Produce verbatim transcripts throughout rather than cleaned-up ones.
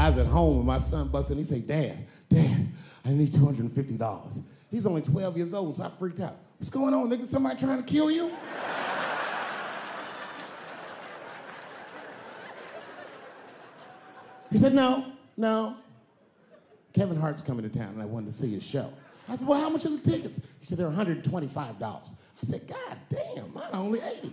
I was at home and my son busted in. He said, Dad, Dad, I need two hundred fifty dollars. He's only twelve years old, so I freaked out. What's going on, nigga? Somebody trying to kill you? He said, no, no. Kevin Hart's coming to town and I wanted to see his show. I said, well, how much are the tickets? He said, they're one hundred twenty-five dollars. I said, God damn, mine are only eighty.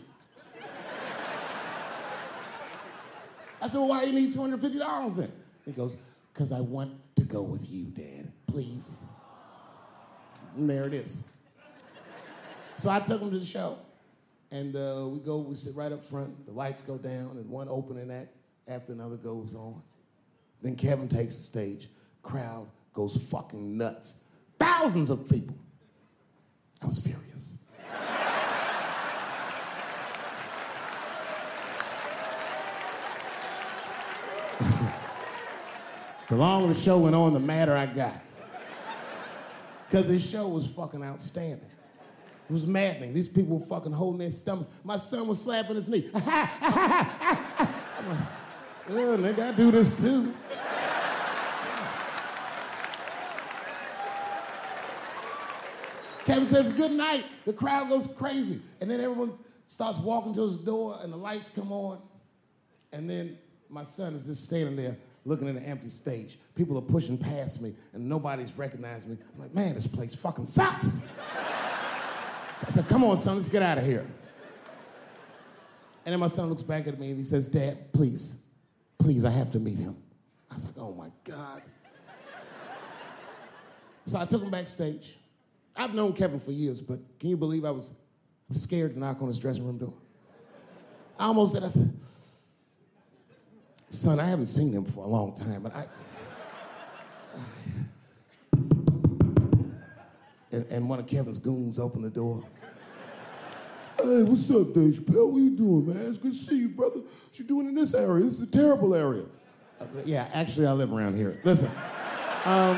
I said, well, why do you need two hundred fifty dollars then? He goes, because I want to go with you, Dad, please. And there it is. So I took him to the show. And uh, we go, we sit right up front, the lights go down, and one opening act after another goes on. Then Kevin takes the stage, crowd goes fucking nuts. Thousands of people. I was furious. The longer the show went on, the madder I got. Because this show was fucking outstanding. It was maddening. These people were fucking holding their stomachs. My son was slapping his knee. I'm like, oh, nigga, I do this too. Kevin says, good night. The crowd goes crazy. And then everyone starts walking to his door and the lights come on. And then my son is just standing there looking at an empty stage. People are pushing past me and nobody's recognizing me. I'm like, man, this place fucking sucks. I said, come on, son, let's get out of here. And then my son looks back at me and he says, Dad, please, please, I have to meet him. I was like, oh my God. So I took him backstage. I've known Kevin for years, but can you believe I was, I was scared to knock on his dressing room door? I almost said, I said, son, I haven't seen him for a long time, but I... and, and one of Kevin's goons opened the door. Hey, what's up, Dave Chappelle? What you doing, man? It's good to see you, brother. What you doing in this area? This is a terrible area. Uh, yeah, actually, I live around here. Listen. Um,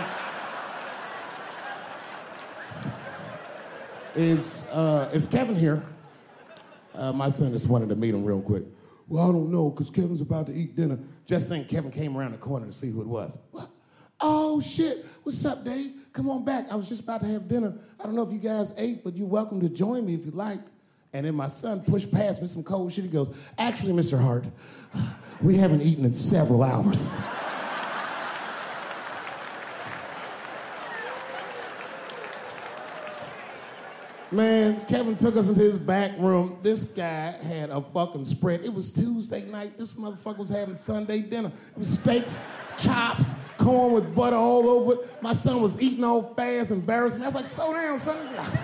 is, uh, is Kevin here? Uh, my son just wanted to meet him real quick. Well, I don't know, because Kevin's about to eat dinner. Just think Kevin came around the corner to see who it was. What? Oh, shit. What's up, Dave? Come on back. I was just about to have dinner. I don't know if you guys ate, but you're welcome to join me if you like. And then my son pushed past me some cold shit. He goes, actually, Mister Hart, we haven't eaten in several hours. Man, Kevin took us into his back room. This guy had a fucking spread. It was Tuesday night. This motherfucker was having Sunday dinner. It was steaks, chops, corn with butter all over it. My son was eating all fast, embarrassing me. I was like, slow down, son.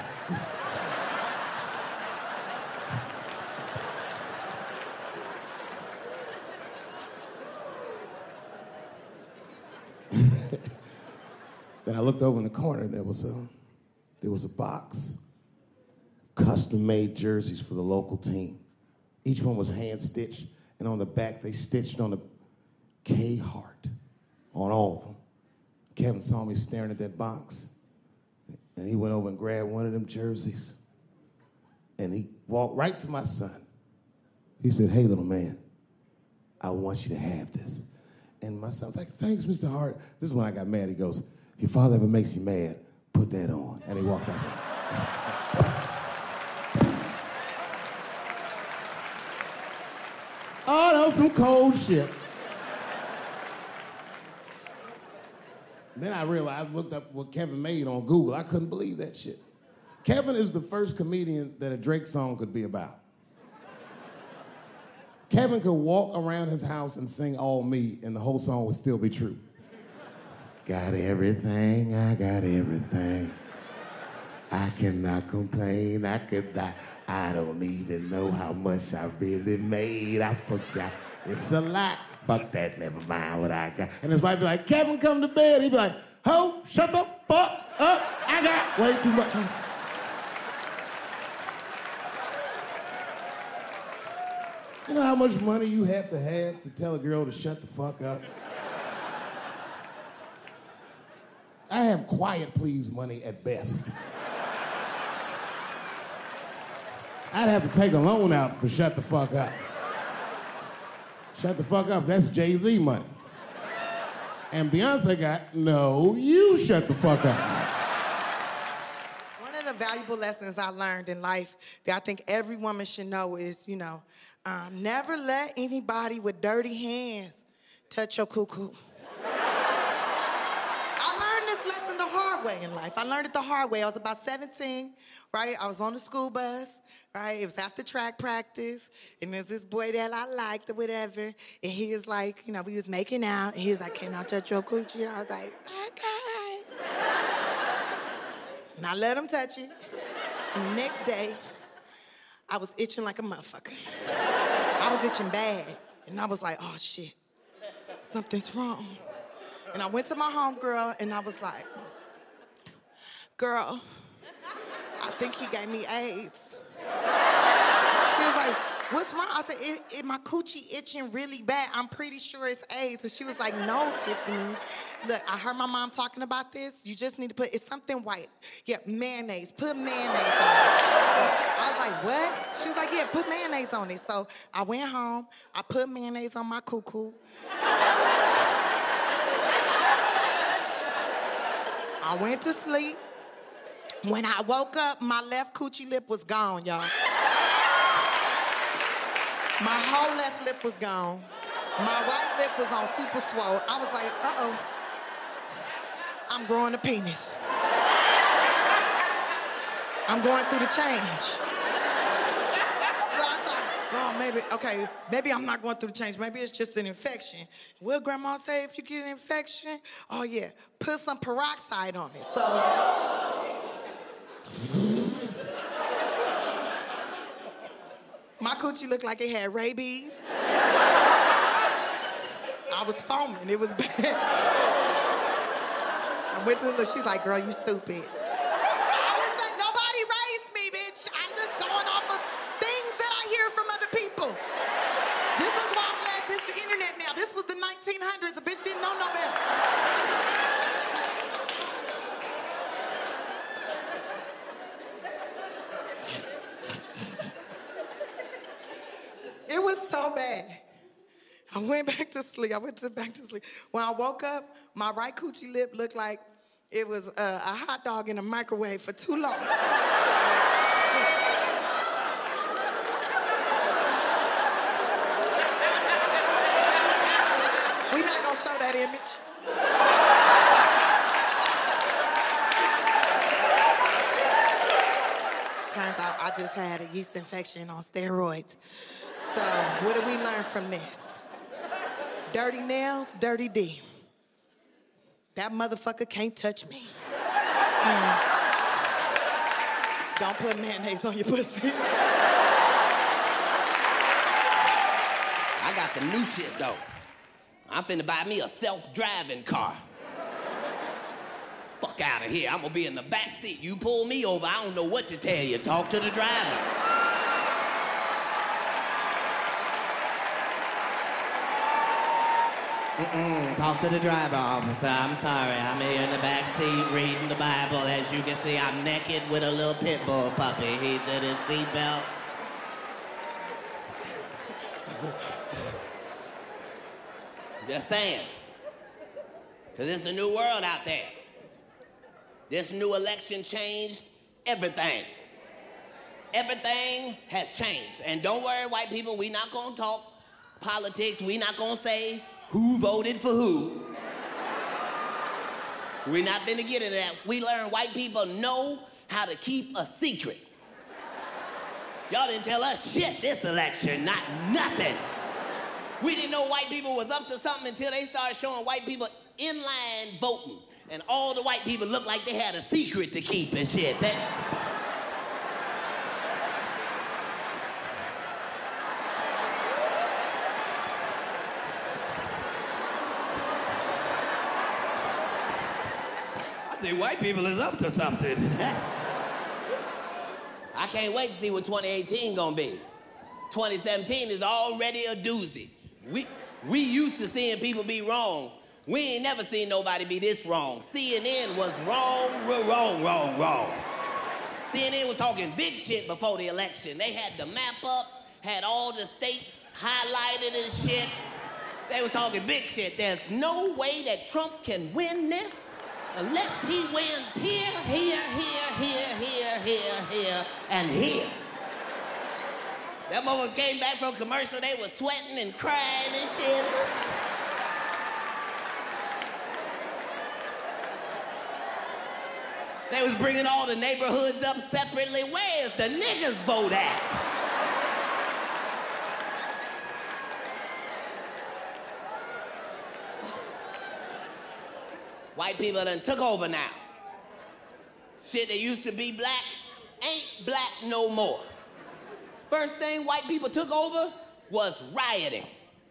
Then I looked over in the corner and there was a, there was a box. Custom-made jerseys for the local team. Each one was hand-stitched, and on the back, they stitched on the K Hart on all of them. Kevin saw me staring at that box, and he went over and grabbed one of them jerseys, and he walked right to my son. He said, hey, little man, I want you to have this. And my son was like, thanks, Mister Hart. This is when I got mad. He goes, if your father ever makes you mad, put that on. And he walked out there. Oh, that was some cold shit. Then I realized, I looked up what Kevin made on Google. I couldn't believe that shit. Kevin is the first comedian that a Drake song could be about. Kevin could walk around his house and sing All Me, and the whole song would still be true. Got everything, I got everything. I cannot complain, I could die. I don't even know how much I really made. I forgot. It's a lot. Fuck that, never mind what I got. And his wife be like, Kevin, come to bed. He'd be like, ho, shut the fuck up. I got way too much. You know how much money you have to have to tell a girl to shut the fuck up? I have quiet please money at best. I'd have to take a loan out for shut the fuck up. Shut the fuck up, that's Jay-Z money. And Beyonce got, no, you shut the fuck up. One of the valuable lessons I learned in life that I think every woman should know is, you know, um, never let anybody with dirty hands touch your cuckoo. I learned this lesson the hard way in life. I learned it the hard way. I was about seventeen, right? I was on the school bus, right? It was after track practice, and there's this boy that I liked or whatever, and he was like, you know, we was making out, and he was like, can I touch your coochie? I was like, okay. And I let him touch it. And the next day, I was itching like a motherfucker. I was itching bad, and I was like, oh shit, something's wrong. And I went to my homegirl, and I was like, girl, I think he gave me AIDS. She was like, what's wrong? I said, it, it, my coochie itching really bad. I'm pretty sure it's AIDS. And she was like, no, Tiffany. Look, I heard my mom talking about this. You just need to put, it's something white. Yeah, mayonnaise. Put mayonnaise on it. I was like, what? She was like, yeah, put mayonnaise on it. So I went home. I put mayonnaise on my cuckoo. I went to sleep. When I woke up, my left coochie lip was gone, y'all. My whole left lip was gone. My right lip was on super swole. I was like, uh-oh, I'm growing a penis. I'm going through the change. So I thought, oh, maybe, okay, maybe I'm not going through the change. Maybe it's just an infection. Will grandma say if you get an infection? Oh, yeah, put some peroxide on it. So... my coochie looked like it had rabies. I was foaming. It was bad. I went to the look. She's like, girl, you stupid. I was like, nobody raised me, bitch. I'm just going off of things that I hear from other people. This is why I'm glad this is the internet now. This was the nineteen hundreds. A bitch didn't know no better. It was so bad. I went back to sleep. I went to back to sleep. When I woke up, my right coochie lip looked like it was uh, a hot dog in a microwave for too long. We not gonna show that image. Turns out I just had a yeast infection on steroids. So, what did we learn from this? Dirty nails, dirty D. That motherfucker can't touch me. And don't put mayonnaise on your pussy. I got some new shit, though. I'm finna buy me a self-driving car. Fuck out of here. I'm gonna be in the back seat. You pull me over, I don't know what to tell you. Talk to the driver. Mm-mm. Talk to the driver, officer. I'm sorry. I'm here in the back seat reading the Bible. As you can see, I'm naked with a little pit bull puppy. He's in his seatbelt. Just saying. Because it's a new world out there. This new election changed everything. Everything has changed. And don't worry, white people, we not gonna talk politics. We not gonna say who voted for who. We're not gonna get into that. We learn white people know how to keep a secret. Y'all didn't tell us shit this election, not nothing. We didn't know white people was up to something until they started showing white people in line voting. And all the white people looked like they had a secret to keep and shit. They... I think white people is up to something. I can't wait to see what twenty eighteen gonna be. twenty seventeen is already a doozy. We, we used to seeing people be wrong. We ain't never seen nobody be this wrong. C N N was wrong, wrong, wrong, wrong. C N N was talking big shit before the election. They had the map up, had all the states highlighted and shit. They was talking big shit. There's no way that Trump can win this unless he wins here, here, here, here, here, here, here, and here. Them motherfuckers came back from commercial, they was sweating and crying and shit. They was bringing all the neighborhoods up separately. Where's the niggas vote at? White people done took over now. Shit that used to be black ain't black no more. First thing white people took over was rioting.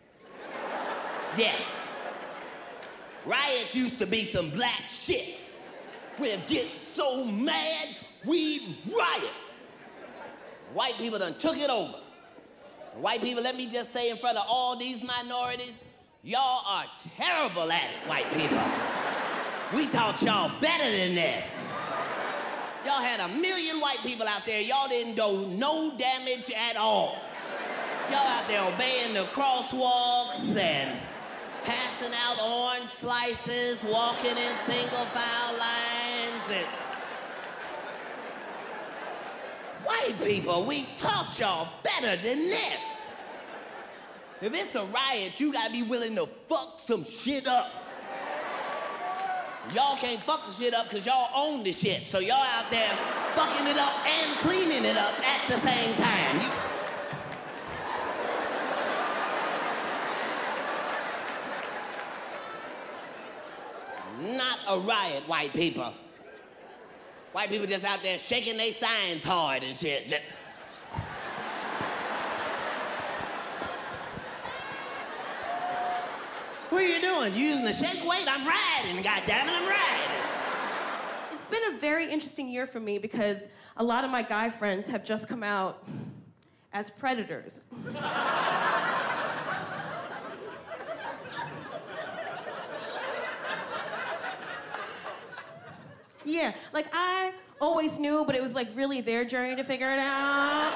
Yes. Riots used to be some black shit. We'll get so mad, we riot. White people done took it over. White people, let me just say in front of all these minorities, y'all are terrible at it, white people. We taught y'all better than this. Y'all had a million white people out there, y'all didn't do no damage at all. Y'all out there obeying the crosswalks and passing out orange slices, walking in single file lines, and... White people, we taught y'all better than this. If it's a riot, you gotta be willing to fuck some shit up. Y'all can't fuck the shit up because y'all own the shit. So y'all out there fucking it up and cleaning it up at the same time. You... Not a riot, white people. White people just out there shaking their signs hard and shit. Just... What are you doing? You using the shake weight? I'm riding, goddammit, I'm riding. It's been a very interesting year for me because a lot of my guy friends have just come out as predators. Yeah, like I always knew, but it was like really their journey to figure it out.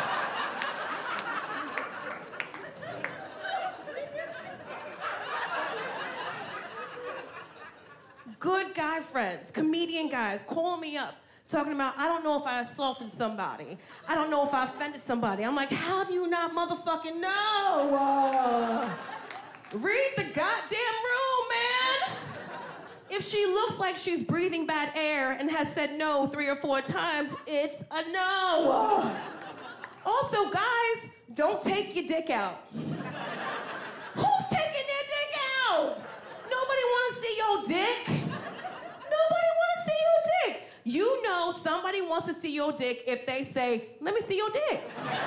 Good guy friends, comedian guys, call me up, talking about, I don't know if I assaulted somebody. I don't know if I offended somebody. I'm like, how do you not motherfucking know? Uh, read the goddamn room, man. If she looks like she's breathing bad air and has said no three or four times, it's a no. Uh, also, guys, don't take your dick out. Who's taking their dick out? Nobody wanna see your dick. Nobody wanna see your dick. You know somebody wants to see your dick if they say, let me see your dick.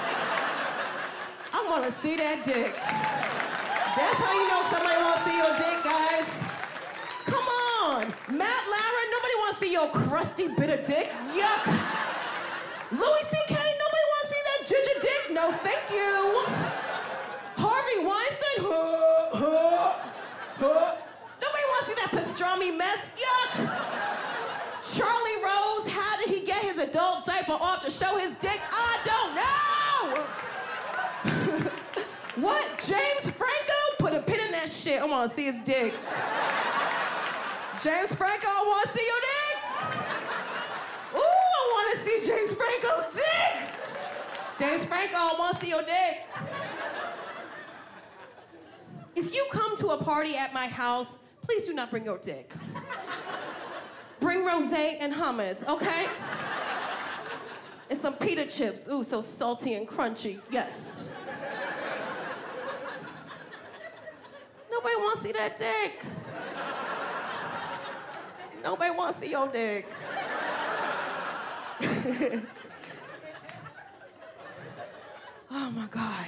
I wanna see that dick. That's how you know somebody wants to see your dick, guys. Come on. Matt Lara, nobody wants to see your crusty bit of dick. Yuck. Louis C K, nobody wants to see that ginger dick. No, thank you. Harvey Weinstein, huh, huh, huh. Nobody wants to see that pastrami mess. Yuck. Charlie Rose, how did he get his adult diaper off to show his dick? I don't know. What? James Franco? Put a pin in that shit. I want to see his dick. James Franco, I want to see your dick. Ooh, I want to see James Franco's dick. James Franco, I want to see your dick. If you come to a party at my house, please do not bring your dick. Bring rosé and hummus, okay? And some pita chips. Ooh, so salty and crunchy. Yes. Nobody wants to see that dick. Nobody wants to see your dick. Oh my God.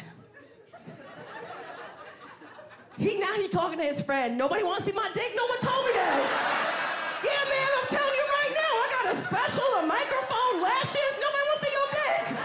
He now he talking to his friend. Nobody wants to see my dick. No one told me that. Yeah, man, I'm telling you right now. I got a special, a microphone, lashes. Nobody wants to see your dick.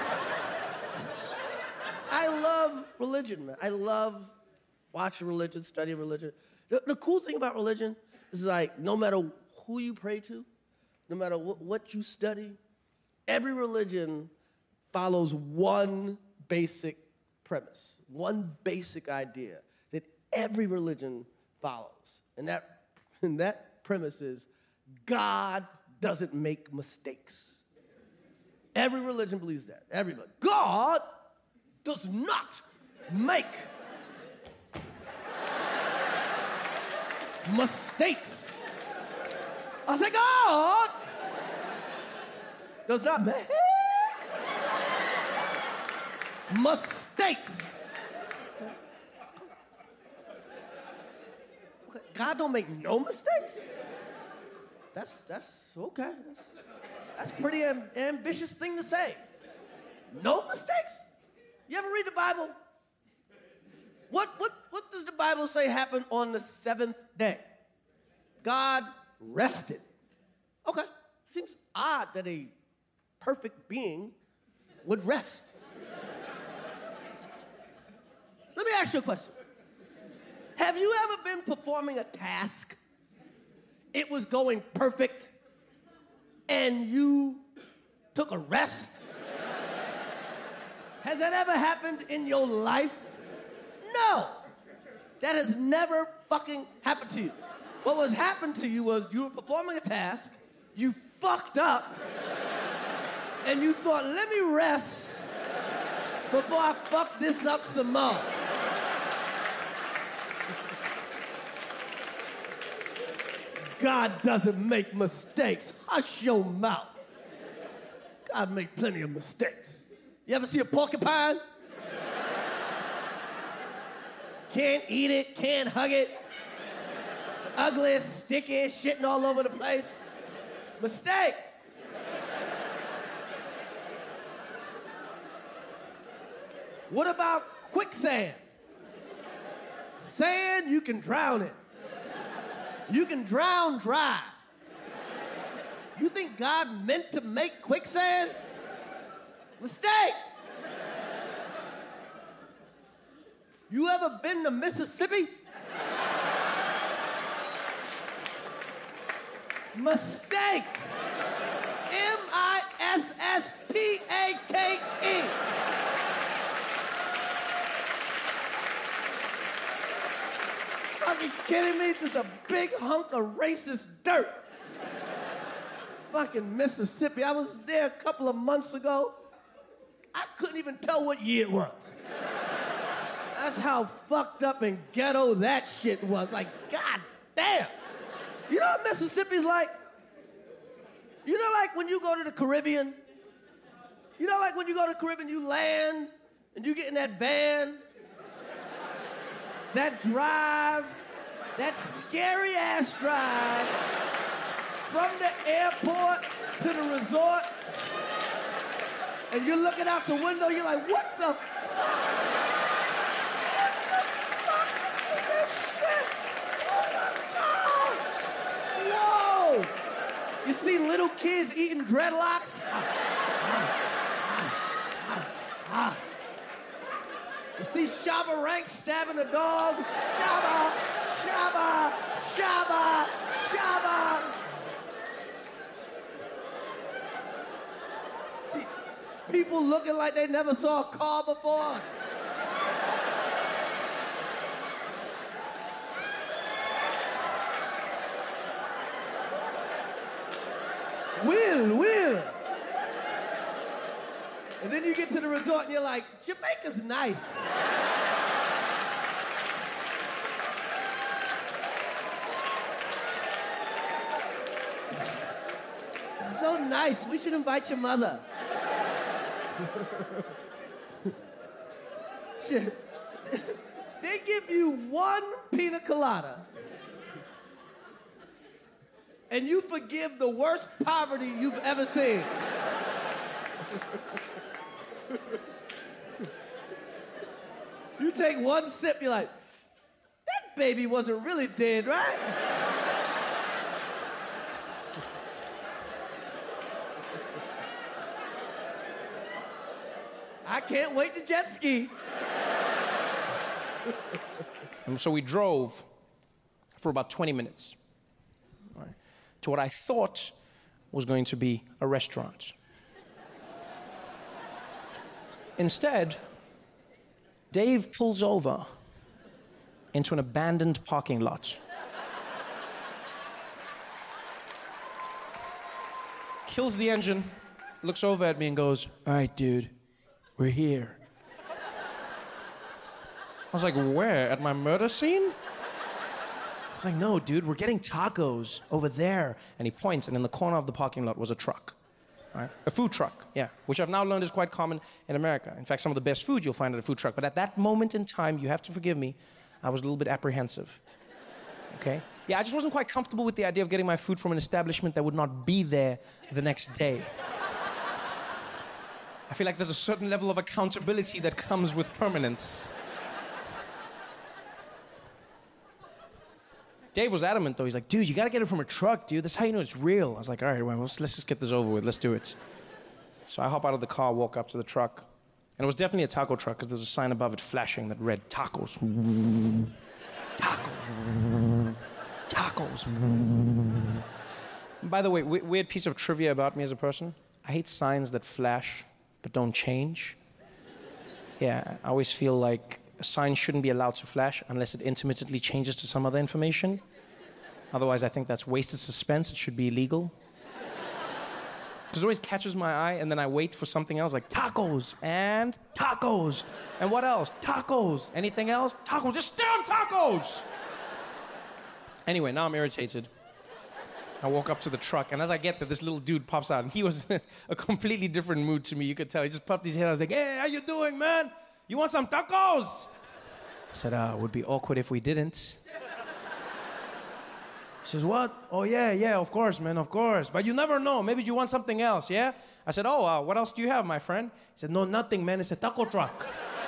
I love religion, man. I love watching religion, studying religion. The, the cool thing about religion is like no matter who you pray to, no matter wh- what you study, every religion follows one basic premise, one basic idea, that every religion follows. And that, and that premise is God doesn't make mistakes. Every religion believes that. Everybody. God does not make mistakes. I say, God does not make mistakes. Okay. God don't make no mistakes? That's, that's okay. That's, that's a pretty am- ambitious thing to say. No mistakes? You ever read the Bible? What, what, what does the Bible say happened on the seventh day? God rested. Okay. Seems odd that a perfect being would rest. Let me ask you a question. Have you ever been performing a task? It was going perfect, and you took a rest? Has that ever happened in your life? No. That has never fucking happened to you. What was happened to you was you were performing a task, you fucked up, and you thought, let me rest before I fuck this up some more. God doesn't make mistakes. Hush your mouth. God make plenty of mistakes. You ever see a porcupine? Can't eat it, can't hug it. It's ugly, sticky, shitting all over the place. Mistake. What about quicksand? Sand, you can drown it. You can drown dry. You think God meant to make quicksand? Mistake. You ever been to Mississippi? Mistake. M I S S P A K E. Fucking kidding me? Just a big hunk of racist dirt. Fucking Mississippi. I was there a couple of months ago. I couldn't even tell what year it was. That's how fucked up and ghetto that shit was. Like, god damn. You know what Mississippi's like? You know, like when you go to the Caribbean? You know, like when you go to the Caribbean, you land and you get in that van, that drive, that scary ass drive from the airport to the resort, and you're looking out the window, you're like, what the fuck? Whoa! You see little kids eating dreadlocks? You see Shabba Ranks stabbing a dog? Shabba, Shabba, Shabba, Shabba. See people looking like they never saw a car before. Will, will. And then you get to the resort and you're like, Jamaica's nice. It's so nice. We should invite your mother. Shit. They give you one pina colada and you forgive the worst poverty you've ever seen. You take one sip, you're like, that baby wasn't really dead, right? I can't wait to jet ski. And so we drove for about twenty minutes, right, to what I thought was going to be a restaurant. Instead, Dave pulls over into an abandoned parking lot. Kills the engine, looks over at me and goes, "All right, dude, we're here." I was like, "Where? At my murder scene?" I was like, "No, dude, we're getting tacos over there." And he points, and in the corner of the parking lot was a truck. Right? A food truck, yeah, which I've now learned is quite common in America. In fact, some of the best food you'll find at a food truck. But at that moment in time, you have to forgive me, I was a little bit apprehensive. Okay? Yeah, I just wasn't quite comfortable with the idea of getting my food from an establishment that would not be there the next day. I feel like there's a certain level of accountability that comes with permanence. Dave was adamant, though. He's like, "Dude, you gotta get it from a truck, dude. That's how you know it's real." I was like, "All right, well, let's, let's just get this over with. Let's do it." So I hop out of the car, walk up to the truck. And it was definitely a taco truck, because there's a sign above it flashing that read, "Tacos." Tacos. Tacos. By the way, w- weird piece of trivia about me as a person. I hate signs that flash but don't change. Yeah, I always feel like a sign shouldn't be allowed to flash unless it intermittently changes to some other information. Otherwise, I think that's wasted suspense. It should be illegal. Because it always catches my eye, and then I wait for something else, like tacos and tacos. And what else? Tacos. Anything else? Tacos. Just stay on tacos. Anyway, now I'm irritated. I walk up to the truck, and as I get there, this little dude pops out, and he was in a completely different mood to me. You could tell. He just puffed his head. I was like, "Hey, how you doing, man? You want some tacos?" I said, uh, "It would be awkward if we didn't." He says, "What? Oh, yeah, yeah, of course, man, of course. But you never know. Maybe you want something else, yeah?" I said, "Oh, uh, what else do you have, my friend?" He said, "No, nothing, man. It's a taco truck."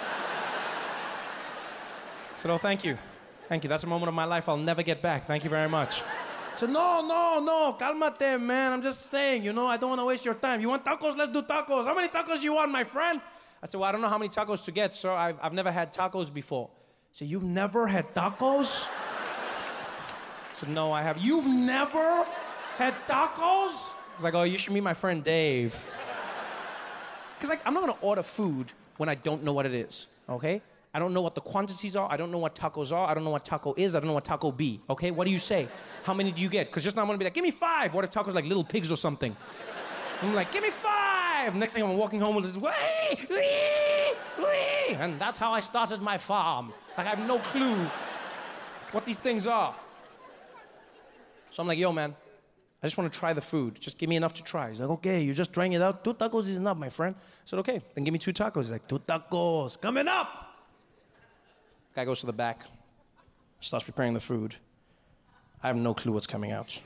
I said, "Oh, thank you. Thank you. That's a moment of my life I'll never get back. Thank you very much." I said, "No, no, no. Calmate, man. I'm just saying, you know, I don't want to waste your time. You want tacos? Let's do tacos. How many tacos you want, my friend?" I said, "Well, I don't know how many tacos to get, sir. I've, I've never had tacos before." He said, "You've never had tacos?" I said, "No, I have." "You've never had tacos?" I was like, "Oh, you should meet my friend Dave." Because like, I'm not going to order food when I don't know what it is, okay? I don't know what the quantities are. I don't know what tacos are. I don't know what taco is. I don't know what taco be, okay? What do you say? How many do you get? Because just now I'm going to be like, "Give me five." What if tacos like little pigs or something? I'm like, "Give me five." Next thing I'm walking home with this, wee, wee, wee. And that's how I started my farm. Like, I have no clue what these things are. So I'm like, "Yo, man, I just want to try the food. Just give me enough to try." He's like, "Okay, you just trying it out. Two tacos is enough, my friend." I said, "Okay, then give me two tacos." He's like, "Two tacos, coming up." Guy goes to the back, starts preparing the food. I have no clue what's coming out.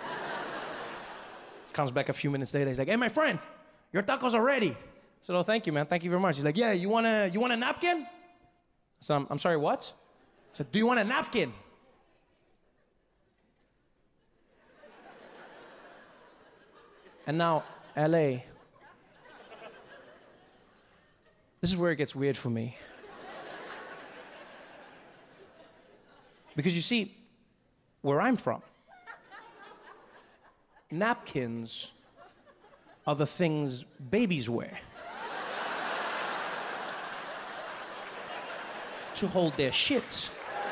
Comes back a few minutes later. He's like, "Hey, my friend, your tacos are ready." I said, "Oh, thank you, man. Thank you very much." He's like, "Yeah, you want a, you want a napkin?" I said, I'm, I'm sorry, what? I said, "Do you want a napkin?" And now, L A. This is where it gets weird for me. Because you see, where I'm from, napkins are the things babies wear to hold their shits.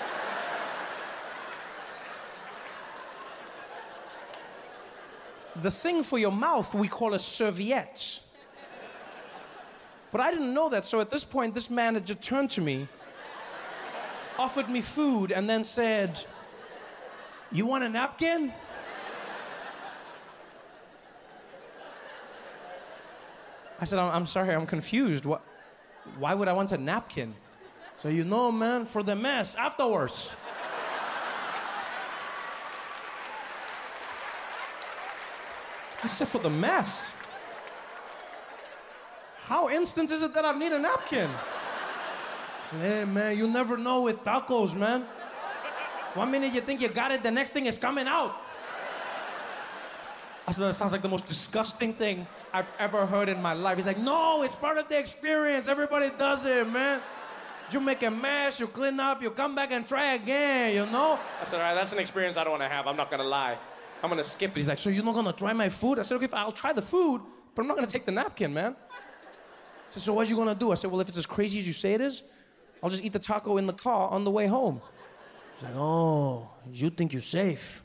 The thing for your mouth we call a serviette. But I didn't know that, so at this point, this man had just turned to me, offered me food, and then said, "You want a napkin?" I said, I'm, I'm sorry, I'm confused. What, why would I want a napkin? So, "You know, man, for the mess afterwards." I said, "For the mess? How instant is it that I need a napkin?" I said, "Hey, man, you never know with tacos, man. One minute you think you got it, the next thing is coming out." I said, "That sounds like the most disgusting thing I've ever heard in my life." He's like, "No, it's part of the experience. Everybody does it, man. You make a mess, you clean up, you come back and try again, you know?" I said, "All right, that's an experience I don't want to have. I'm not going to lie. I'm going to skip it." He's like, "So you're not going to try my food?" I said, "Okay, I'll try the food, but I'm not going to take the napkin, man." He said, "So what you going to do?" I said, "Well, if it's as crazy as you say it is, I'll just eat the taco in the car on the way home." He's like, oh, you think you're safe.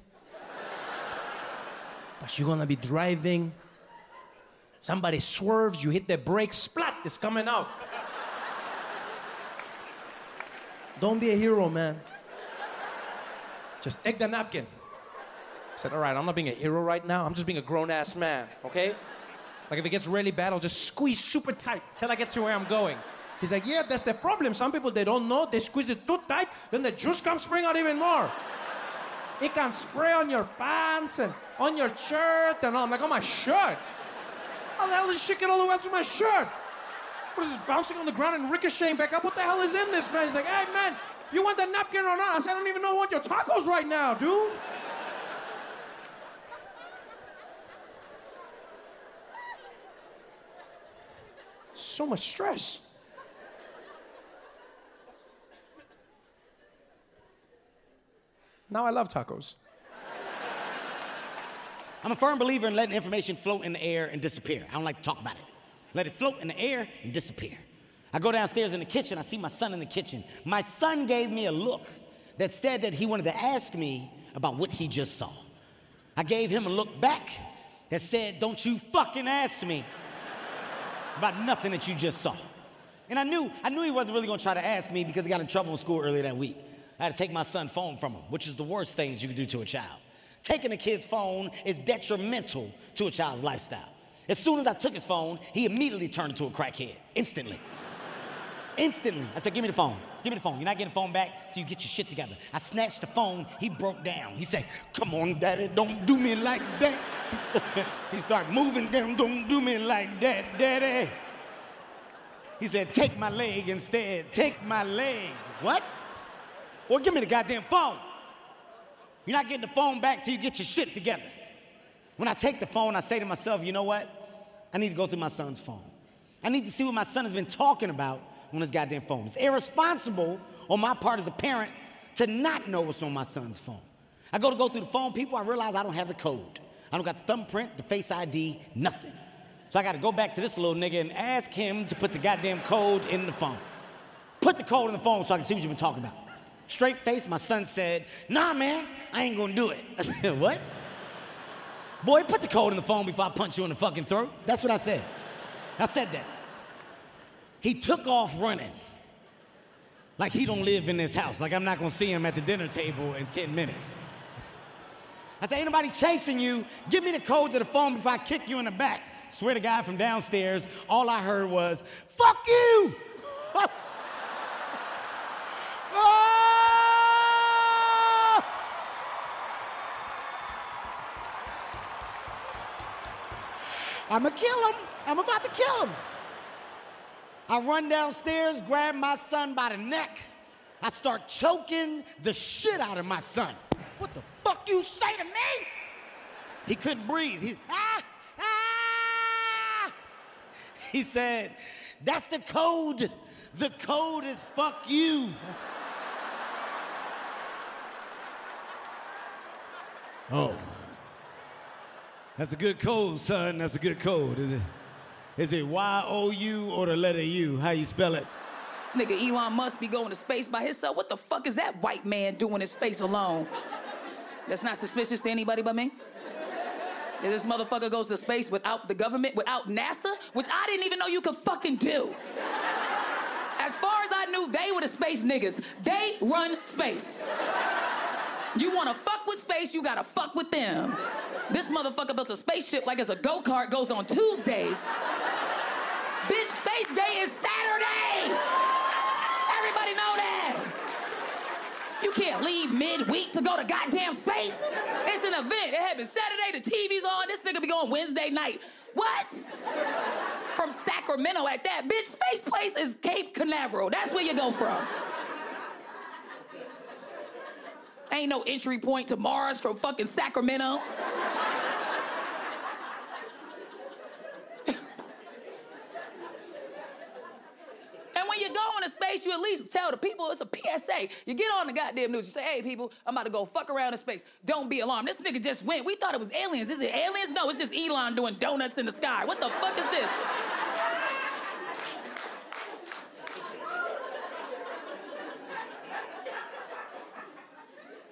But you're gonna be driving. Somebody swerves, you hit the brakes, splat, it's coming out. Don't be a hero, man. Just take the napkin. I said, all right, I'm not being a hero right now. I'm just being a grown-ass man, okay? Like, if it gets really bad, I'll just squeeze super tight till I get to where I'm going. He's like, yeah, that's the problem. Some people, they don't know. They squeeze it too tight, then the juice can spring out even more. It can spray on your pants and on your shirt and all. I'm like, oh, my shirt. How the hell did shit get all the way up to my shirt? What is this, bouncing on the ground and ricocheting back up? What the hell is in this, man? He's like, hey, man, you want that napkin or not? I said, I don't even know who want your tacos right now, dude. So much stress. Now I love tacos. I'm a firm believer in letting information float in the air and disappear. I don't like to talk about it. Let it float in the air and disappear. I go downstairs in the kitchen, I see my son in the kitchen. My son gave me a look that said that he wanted to ask me about what he just saw. I gave him a look back that said, don't you fucking ask me about nothing that you just saw. And I knew, I knew he wasn't really gonna try to ask me because he got in trouble in school earlier that week. I had to take my son's phone from him, which is the worst thing that you can do to a child. Taking a kid's phone is detrimental to a child's lifestyle. As soon as I took his phone, he immediately turned into a crackhead, instantly. Instantly. I said, give me the phone. Give me the phone. You're not getting the phone back till you get your shit together. I snatched the phone. He broke down. He said, come on, daddy, don't do me like that. He started, he started moving down. Don't do me like that, daddy. He said, take my leg instead. Take my leg. What? Well, give me the goddamn phone. You're not getting the phone back till you get your shit together. When I take the phone, I say to myself, you know what? I need to go through my son's phone. I need to see what my son has been talking about on his goddamn phone. It's irresponsible on my part as a parent to not know what's on my son's phone. I go to go through the phone, people, I realize I don't have the code. I don't got the thumbprint, the face I D, nothing. So I gotta go back to this little nigga and ask him to put the goddamn code in the phone. Put the code in the phone so I can see what you've been talking about. Straight face, my son said, nah, man, I ain't gonna do it. I said, what? Boy, put the code in the phone before I punch you in the fucking throat. That's what I said. I said that. He took off running like he don't live in this house, like I'm not gonna see him at the dinner table in ten minutes. I said, ain't nobody chasing you. Give me the code to the phone before I kick you in the back. Swear to God, from downstairs, all I heard was, fuck you! Oh! I'ma kill him. I'm about to kill him. I run downstairs, grab my son by the neck. I start choking the shit out of my son. What the fuck you say to me? He couldn't breathe. He, ah, ah. He said, that's the code. The code is fuck you. Oh. That's a good code, son. That's a good code. Is it? Is it Y O U or the letter U? How you spell it? Nigga, Elon Musk be going to space by himself. What the fuck is that white man doing in space alone? That's not suspicious to anybody but me? That this motherfucker goes to space without the government, without NASA, which I didn't even know you could fucking do. As far as I knew, they were the space niggas. They run space. You wanna fuck with space, you gotta fuck with them. This motherfucker built a spaceship like it's a go-kart, goes on Tuesdays. Bitch, Space Day is Saturday! Everybody know that! You can't leave mid-week to go to goddamn space. It's an event. It happens Saturday, the T V's on, this nigga be going Wednesday night. What? From Sacramento at that. Bitch, Space Place is Cape Canaveral. That's where you go from. Ain't no entry point to Mars from fucking Sacramento. And when you go into space, you at least tell the people it's a P S A. You get on the goddamn news, you say, hey, people, I'm about to go fuck around in space. Don't be alarmed. This nigga just went. We thought it was aliens. Is it aliens? No, it's just Elon doing donuts in the sky. What the fuck is this?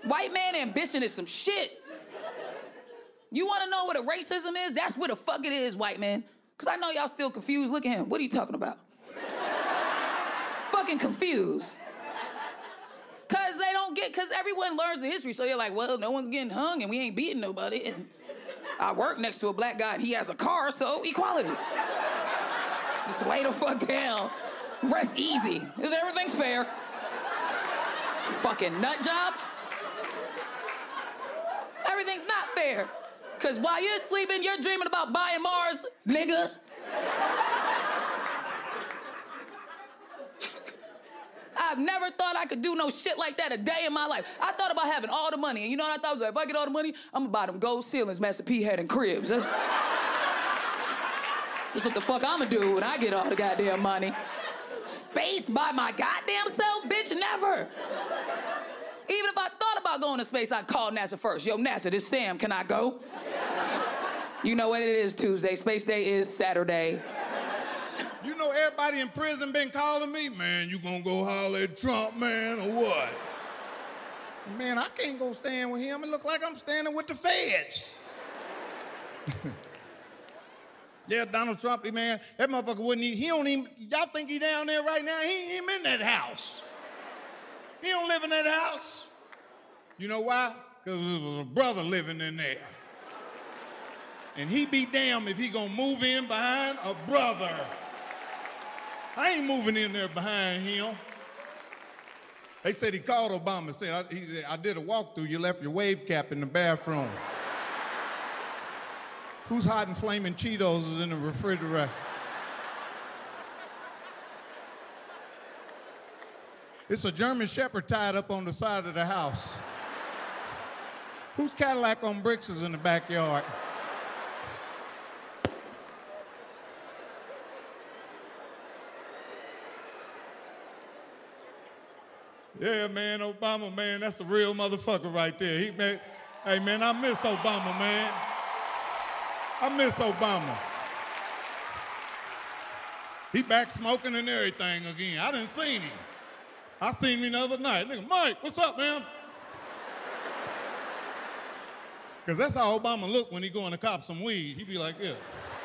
White man ambition is some shit. You wanna know what a racism is? That's what the fuck it is, white man. Cause I know y'all still confused. Look at him. What are you talking about? Fucking confused. Cause they don't get, cause everyone learns the history. So you're like, well, no one's getting hung and we ain't beating nobody. And I work next to a black guy and he has a car, so equality. Just lay the fuck down. Rest easy. Everything's fair. Fucking nut job. Everything's not fair. Cause while you're sleeping, you're dreaming about buying Mars, nigga. I've never thought I could do no shit like that a day in my life. I thought about having all the money, and you know what I thought? I was like, if I get all the money, I'm gonna buy them gold ceilings Master P had in cribs. That's, that's what the fuck I'm gonna do when I get all the goddamn money. Space by my goddamn self? Bitch, never. Even if I thought about going to space, I'd call NASA first. Yo, NASA, this Sam, can I go? You know what it is, Tuesday. Space Day is Saturday. You know everybody in prison been calling me, man, you gonna go holler at Trump, man, or what? Man, I can't go stand with him. It look like I'm standing with the feds. Yeah, Donald Trump, man, that motherfucker wouldn't even, he don't even, y'all think he down there right now? He ain't even in that house. He don't live in that house. You know why? Because there was a brother living in there. And he be damned if he gonna move in behind a brother. I ain't moving in there behind him. They said he called Obama and said, I, he said, I did a walkthrough, you left your wave cap in the bathroom. Who's hiding flaming Cheetos in the refrigerator? It's a German Shepherd tied up on the side of the house. Whose Cadillac on bricks is in the backyard? Yeah, man, Obama, man, that's a real motherfucker right there. He, man, hey, man, I miss Obama, man. I miss Obama. He back smoking and everything again. I done seen him. I seen him the other night. Nigga, Mike, what's up, man? Because that's how Obama look when he going to cop some weed. He be like, yeah.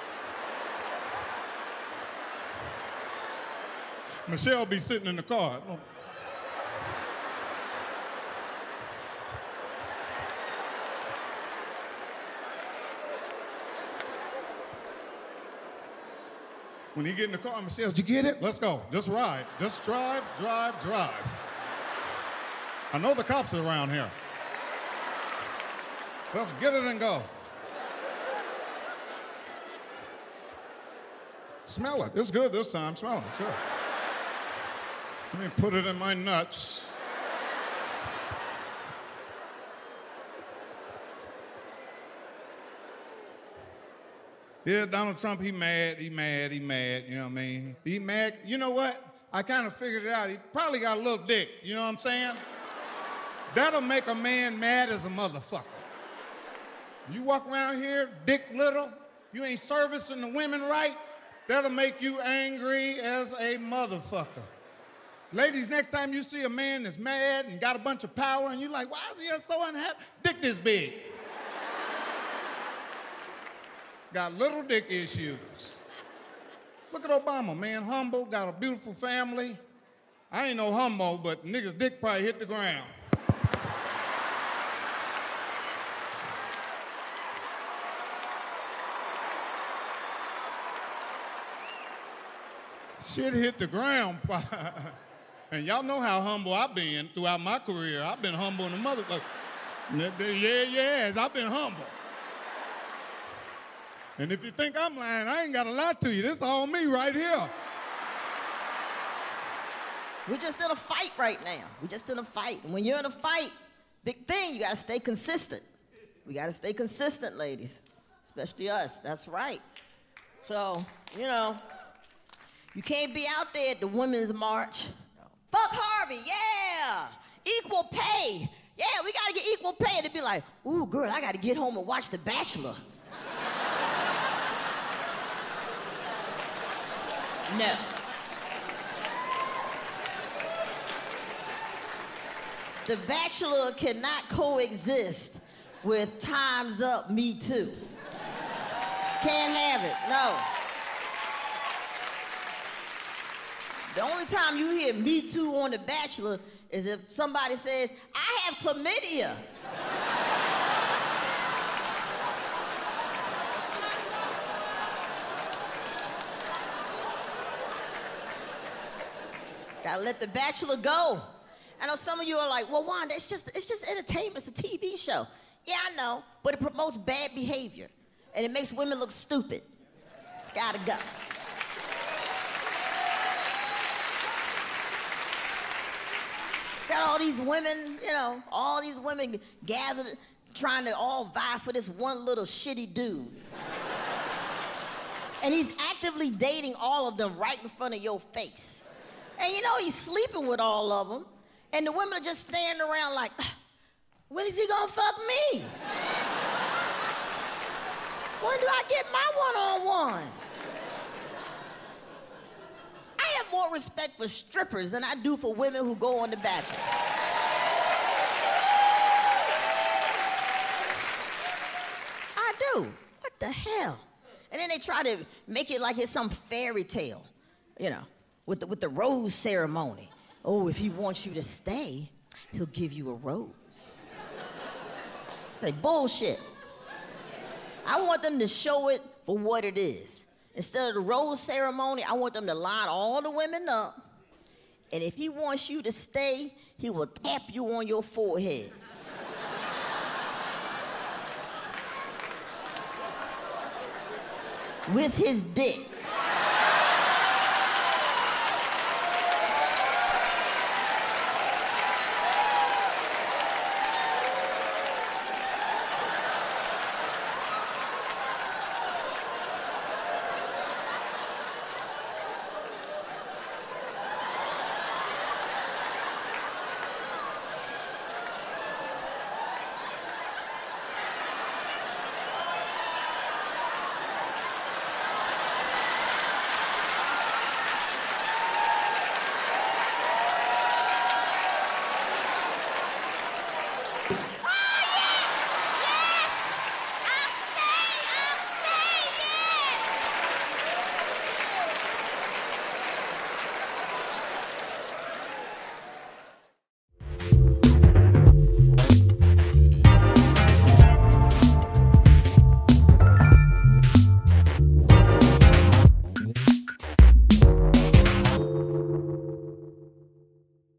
Michelle be sitting in the car. When he get in the car, Michelle, did you get it? Let's go. Just ride. Just drive, drive, drive. I know the cops are around here. Let's get it and go. Smell it. It's good this time. Smell it. It's good. Let me put it in my nuts. Yeah, Donald Trump, he mad, he mad, he mad, you know what I mean? He mad. You know what? I kind of figured it out. He probably got a little dick, you know what I'm saying? That'll make a man mad as a motherfucker. You walk around here, dick little, you ain't servicing the women right, that'll make you angry as a motherfucker. Ladies, next time you see a man that's mad and got a bunch of power and you're like, why is he so unhappy? Dick this big. Got little dick issues. Look at Obama, man, humble, got a beautiful family. I ain't no humble, but nigga's dick probably hit the ground. Shit hit the ground. And y'all know how humble I've been throughout my career. I've been humble in the motherfucker. Yeah, yes, I've been humble. And if you think I'm lying, I ain't got to lie to you. This is all me right here. We're just in a fight right now. We're just in a fight. And when you're in a fight, big thing, you got to stay consistent. We got to stay consistent, ladies, especially us. That's right. So, you know, you can't be out there at the Women's March. Fuck Harvey, yeah. Equal pay. Yeah, we got to get equal pay. And they'd be like, ooh, girl, I got to get home and watch The Bachelor. No. The Bachelor cannot coexist with Time's Up, Me Too. Can't have it, no. The only time you hear Me Too on The Bachelor is if somebody says, I have chlamydia. Gotta let The Bachelor go. I know some of you are like, well, Wanda, it's just, it's just entertainment, it's a T V show. Yeah, I know, but it promotes bad behavior, and it makes women look stupid. It's gotta go. Got all these women, you know, all these women gathered, trying to all vie for this one little shitty dude. And he's actively dating all of them right in front of your face. And you know he's sleeping with all of them, and the women are just standing around like, when is he gonna fuck me? When do I get my one-on-one? I have more respect for strippers than I do for women who go on The Bachelor. I do. What the hell? And then they try to make it like it's some fairy tale, you know, with the, with the rose ceremony. Oh, if he wants you to stay, he'll give you a rose. Say bullshit. I want them to show it for what it is. Instead of the rose ceremony, I want them to line all the women up. And if he wants you to stay, he will tap you on your forehead. With his dick.